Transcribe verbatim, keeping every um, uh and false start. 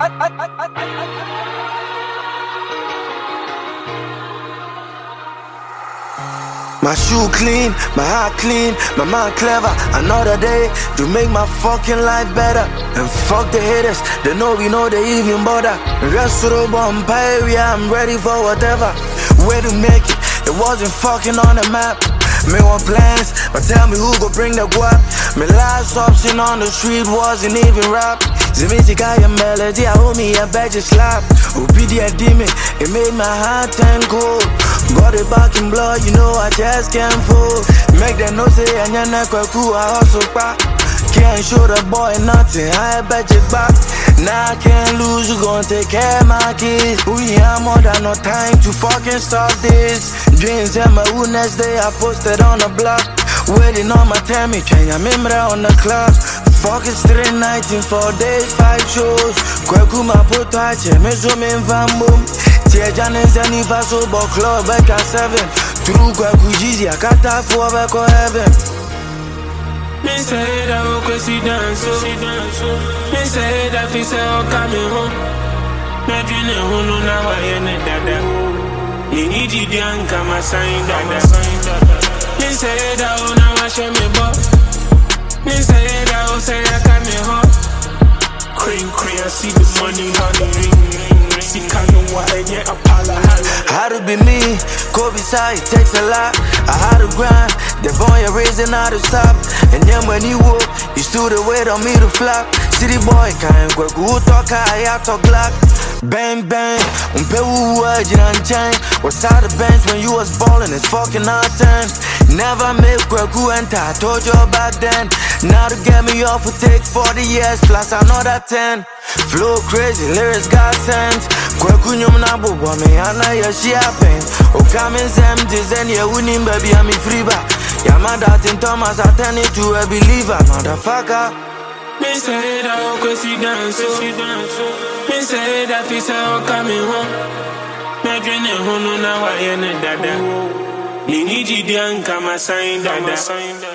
My shoe clean, my heart clean, my mind clever. Another day to make my fucking life better. And fuck the haters, they know we know they even bother. Rest of the bumpire, yeah, I'm ready for whatever. Way to make it, it wasn't fucking on the map. Me want plans, but tell me who go bring the guap. My last option on the street wasn't even rap. Zimiti kaya melody, I hold me a badge slap. Obidi a demon, it made my heart turn cold. Got it back in blood, you know I just can't fool. Make them know say I nyana kwa ku I hustle back. Can't show the boy nothing, I bet you back. Now I can't lose, you gon' take care of my kids. We have more than no time to fucking stop this. Dreams and my who next day I posted on the block. Waiting on my time, me train, I'm in on the clock. Fucking straight nineteen, four days, five shows. Kweku ma poto ache, me zoom in van boom. Tia Janes and if I so bo club back at seven. True Kweku Jizi, I can't have for back or heaven. Me say that we could see dance, me say that we say oh coming home. Me dream it who know now I ain't dada. Me need you down, come a sign dada. Me say that oh now I show me bo. Me say that oh say I coming home. Cream cream, I see the money, honey ring. See kind of what I get a pala. How to be me, Kobe side, it takes a lot. I had to grind, the boy raising how to stop. And then when he woke, he stood and wait on me to flop. City boy can't go who talk, I have to glock. Bang bang, umpe uwa jiran chain. What's out the bench when you was ballin', it's fucking hard time. Never make Kweku enter, I told you back then. Now to get me off will take forty years, plus another ten. Flow crazy, lyrics got sense. Kweku nyum na bubo me, ana ya she happen. O coming empty, then ya winning baby, I'm a free back. Ya man that in Thomas, I turn it to a believer, motherfucker. Me say that I could see dance, me say that we say oh coming home. Me dream it who know now I ain't dada. Me need you down, come a sign dada.